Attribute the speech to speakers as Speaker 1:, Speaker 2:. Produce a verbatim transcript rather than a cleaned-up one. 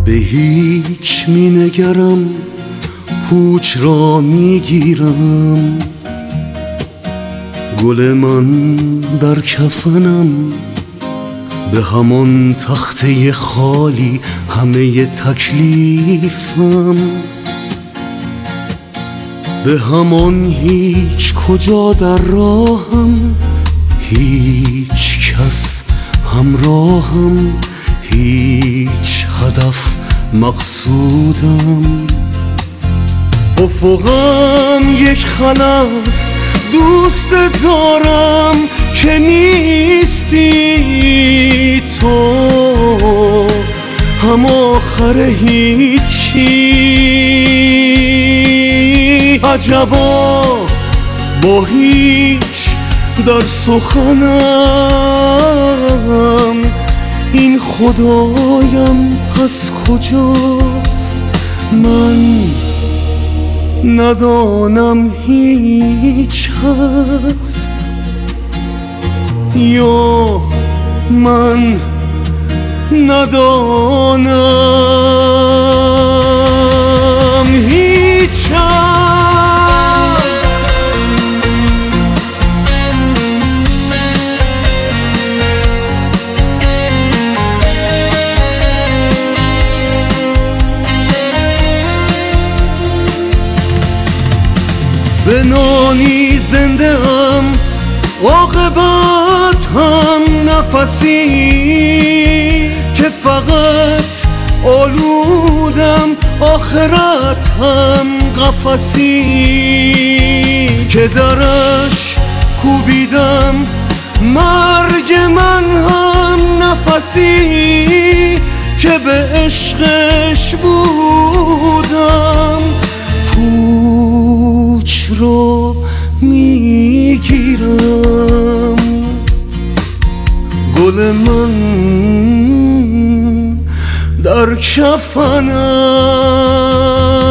Speaker 1: به هیچ می نگرم، پوچ را می گیرم. گل من در کفنم، به همان تخته خالی همه تکلیفم. به همان هیچ کجا در راهم، هیچ کس همراهم، هیچ هدف مقصودم. افقم یک خلاست، دوست دارم که نیستی تو، هم آخر هیچی. عجبا با هیچ در سخنم، این خدایم پس کجاست؟ من ندانم هیچ هست یا من ندانم هیچ هست. به نانی زنده ام، عاقبت هم نفسی که فقط آلودم، آخرت هم قفسی که درش کوبیدم. مرگ من هم نفسی که به عشقش بودم. پوچ رو میگیرم، گل من در کفنم.